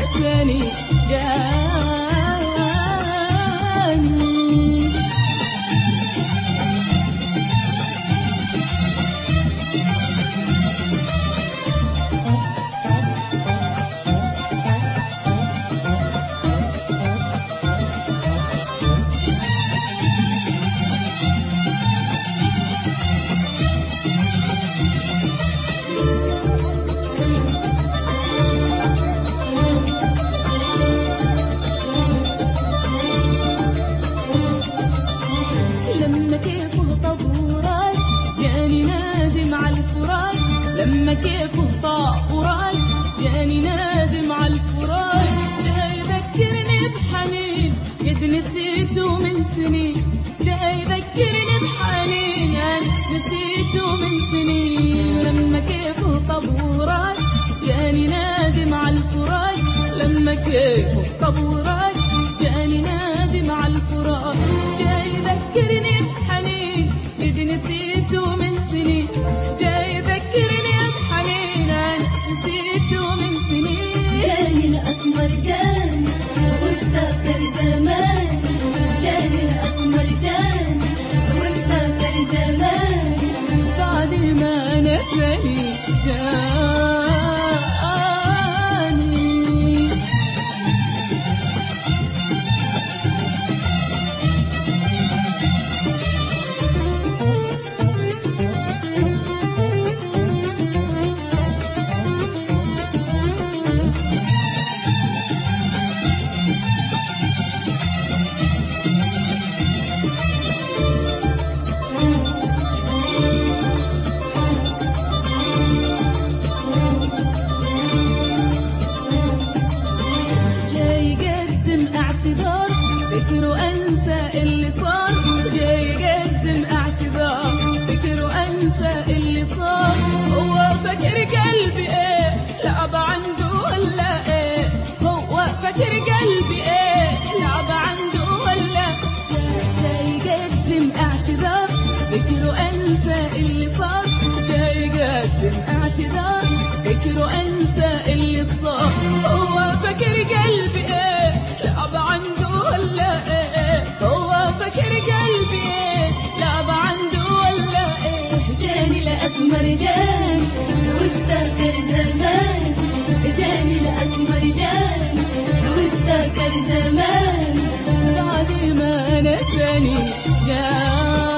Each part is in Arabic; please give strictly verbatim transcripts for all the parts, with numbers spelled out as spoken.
نساني جاني. لما كيفه طاق وراي جاني نادم على الفراق، جاي يذكرني بحنين قد نسيته من سنين، جاي يذكرني بحنين أنا نسيته من سنين. لما كيفه طاب وراي جاني نادم على الفراق، لما كيفه طاب وراي جاني نادم على الفراق، جاي يذكرني بحنين قد نسيته من سنين، جاي يذكرني الأسمر جاني وافتكر زمان، جاني الأسمر جاني وافتكر زمان، بعد ما نساني جاني. فكر وانسى اللي صار، جاي يقدم اعتذار، فكر وانسى اللي صار. هو فكر قلبي ايه لعب عنده ولا ايه، هو فكر قلبي ايه لعب عنده ولا، جاي يقدم اعتذار، فكر وانسى اللي صار، جاي يقدم اعتذار، فكر وانسى اللي صار. هو فكر قلبي ايه لعب عنده ولا ايه، هو فكر قلبي ايه لعب عنده ولا ايه، جاني الأسمر جاني وافتكر زمان، جاني الأسمر جاني وافتكر زمان، بعد ما نساني جاني.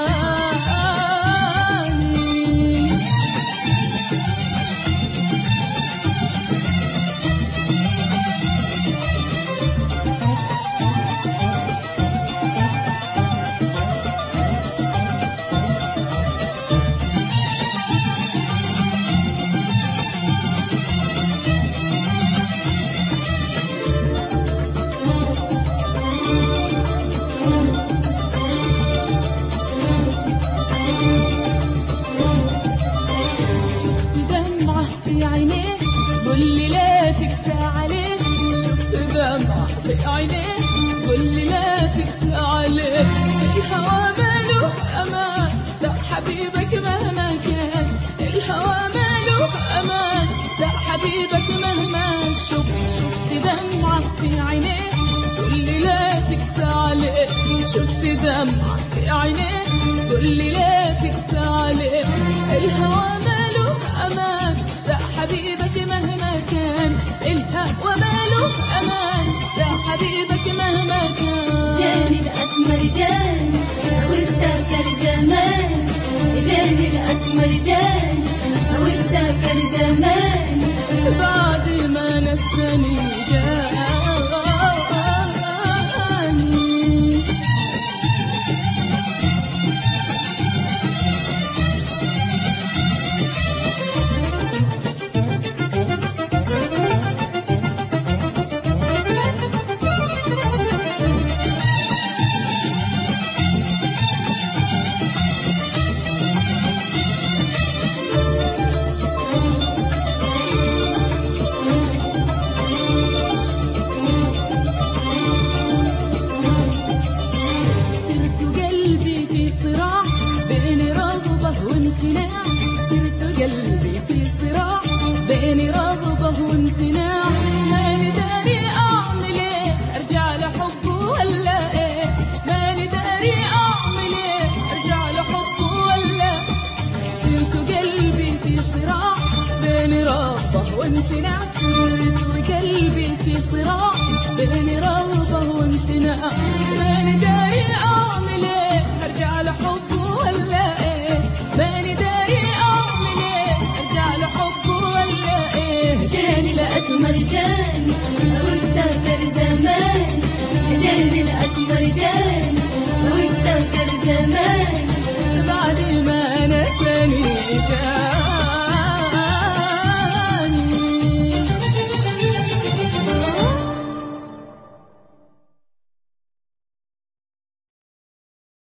في عينيه قولي لا تكسى عليه، شفت دمعة في عينيه قولي لا تكسى عليه. الهوى ماله أمان لا حبيبك مهما كان، الهوى ماله أمان لا حبيبك مهما شوف. شفت دمعة في عينيه قولي لا تكسى عليه، شفت دمعة في عينيه قولي لا تكسى عليه. الهوى ماله أمان لا حبيبك مهما كان، الهوى ماله أمان لا حبيبك مهما كان. جاني الأسمر جاني وافتكر زمان، جاني الأسمر جاني وافتكر زمان، بعد ما نساني جاني. صرت قلبي في صراع بين رغبة وامتناع، هاني داري وقلبي في صراع بين رغبة وامتناع.